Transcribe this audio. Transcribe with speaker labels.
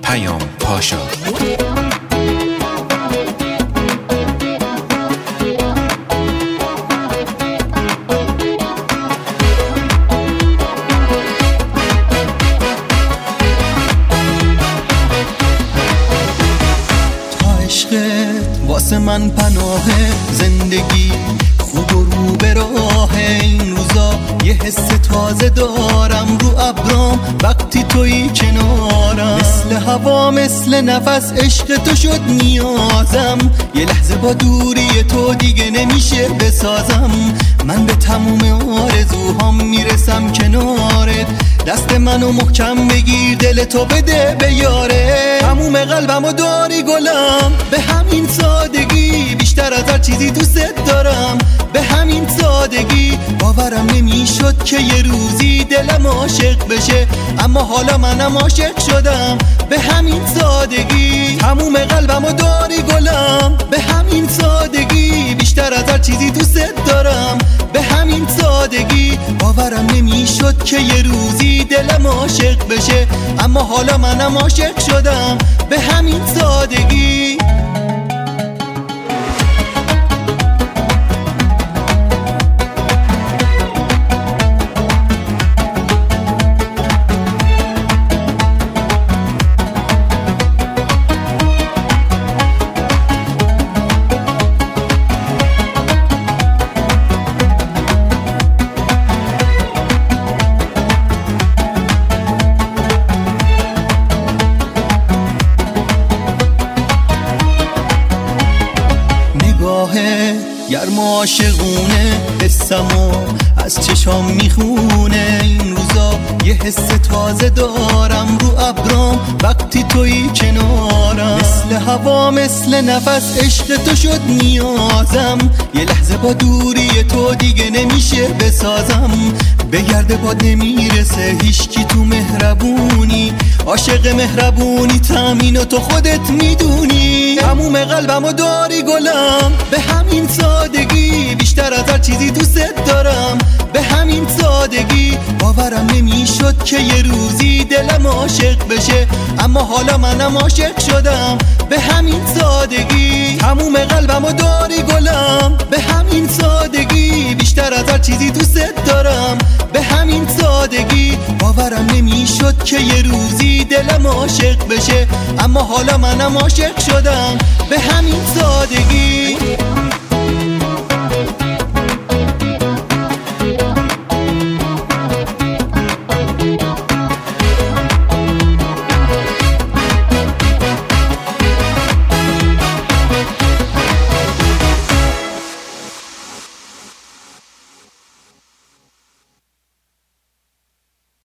Speaker 1: پیام پاشا.
Speaker 2: واسه من پناه زندگی خوب و رو به راه این روزا یه حس تازه دارم رو ابرام وقتی تویی کنارم، مثل هوا مثل نفس عشق تو شد نیازم، یه لحظه با دوری تو دیگه نمیشه بسازم، من به تموم آرزوهام میرسم کنارت، دست منو محکم بگیر دل تو بده به یاره، تموم قلبمو داری گلم، به همین سادگی بیشتر از هر چیزی دوست دارم، به همین سادگی باورم نمیشد که یه روزی دلم عاشق بشه، اما حالا منم عاشق شدم، به همین سادگی تموم قلبمو داری گلم، به همین سادگی بیشتر از هر چیزی دوست دارم، به همین سادگی باورم نمیشد که یه روزی دلم عاشق بشه، اما حالا منم عاشق شدم، به همین سادگی. گرم عاشقونه حسمو از چشام میخونه، این روزا یه حس تازه دارم رو ابرام وقتی تویی کنارم، مثل هوا مثل نفس عشق تو شد نیازم، یه لحظه با دوری تو دیگه نمیشه بسازم، به گرد باد نمیرسه هیچکی تو مهربونی، عاشق مهربونی تامین و تو خودت میدونی، تموم قلبمو داری گلم، به همین سادگی بیشتر از هر چیزی دوست دارم، به همین سادگی باورم نمیشد که یه روزی دلم عاشق بشه، اما حالا منم عاشق شدم، به همین سادگی تموم قلبمو داری گلم، به همین سادگی بیشتر از هر چیزی دوست دارم، به همین سادگی باورم نمیشد که یه روزی دلم عاشق بشه، اما حالا منم عاشق شدم، به همین سادگی.